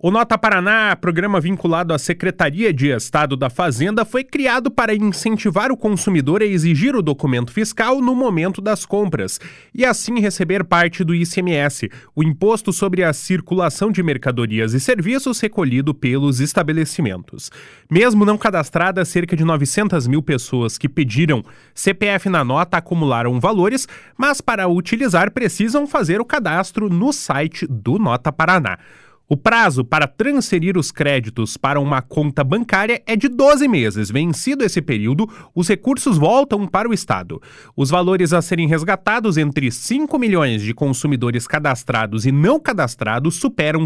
O Nota Paraná, programa vinculado à Secretaria de Estado da Fazenda, foi criado para incentivar o consumidor a exigir o documento fiscal no momento das compras e assim receber parte do ICMS, o Imposto sobre a Circulação de Mercadorias e Serviços recolhido pelos estabelecimentos. Mesmo não cadastradas, cerca de 900 mil pessoas que pediram CPF na nota acumularam valores, mas para utilizar precisam fazer o cadastro no site do Nota Paraná. O prazo para transferir os créditos para uma conta bancária é de 12 meses. Vencido esse período, os recursos voltam para o Estado. Os valores a serem resgatados entre 5 milhões de consumidores cadastrados e não cadastrados superam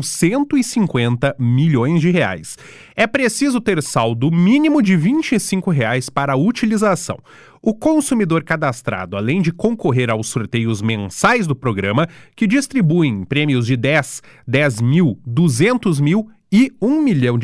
150 milhões de reais. É preciso ter saldo mínimo de R$ 25 para a utilização. O consumidor cadastrado, além de concorrer aos sorteios mensais do programa, que distribuem prêmios de 10 mil, 200 mil e R$ 1 milhão,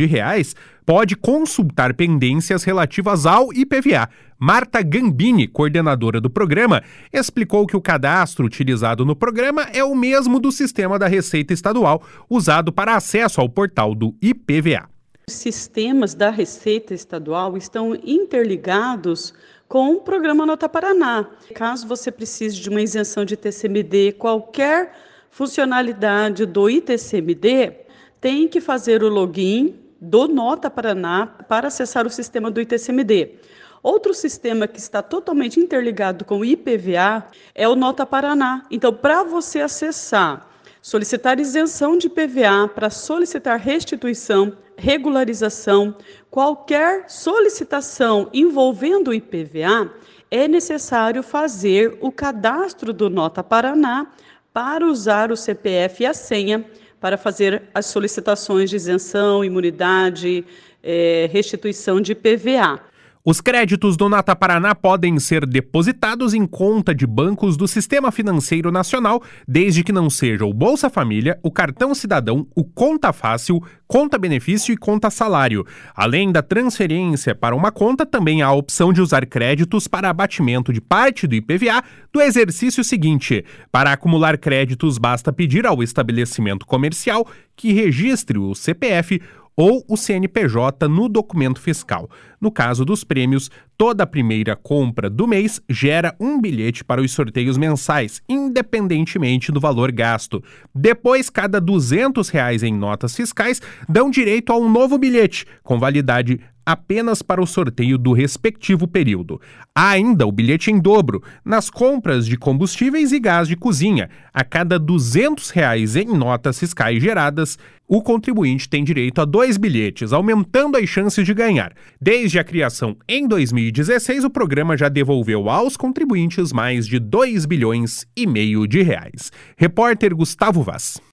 pode consultar pendências relativas ao IPVA. Marta Gambini, coordenadora do programa, explicou que o cadastro utilizado no programa é o mesmo do sistema da Receita Estadual, usado para acesso ao portal do IPVA. Os sistemas da Receita Estadual estão interligados com o programa Nota Paraná. Caso você precise de uma isenção de ITCMD, qualquer funcionalidade do ITCMD, tem que fazer o login do Nota Paraná para acessar o sistema do ITCMD. Outro sistema que está totalmente interligado com o IPVA é o Nota Paraná. Então, para você acessar, solicitar isenção de IPVA, para solicitar restituição, regularização, qualquer solicitação envolvendo o IPVA, é necessário fazer o cadastro do Nota Paraná para usar o CPF e a senha para fazer as solicitações de isenção, imunidade, restituição de IPVA. Os créditos do Nota Paraná podem ser depositados em conta de bancos do Sistema Financeiro Nacional, desde que não seja o Bolsa Família, o Cartão Cidadão, o Conta Fácil, Conta Benefício e Conta Salário. Além da transferência para uma conta, também há a opção de usar créditos para abatimento de parte do IPVA do exercício seguinte. Para acumular créditos, basta pedir ao estabelecimento comercial que registre o CPF ou o CNPJ no documento fiscal. No caso dos prêmios, toda a primeira compra do mês gera um bilhete para os sorteios mensais, independentemente do valor gasto. Depois, cada R$ 200 em notas fiscais dão direito a um novo bilhete, com validade apenas para o sorteio do respectivo período. Há ainda o bilhete em dobro nas compras de combustíveis e gás de cozinha. A cada R$ 200 em notas fiscais geradas, o contribuinte tem direito a 2 bilhetes, aumentando as chances de ganhar. Desde a criação em 2016, o programa já devolveu aos contribuintes mais de R$ 2,5 bilhões. Repórter Gustavo Vaz.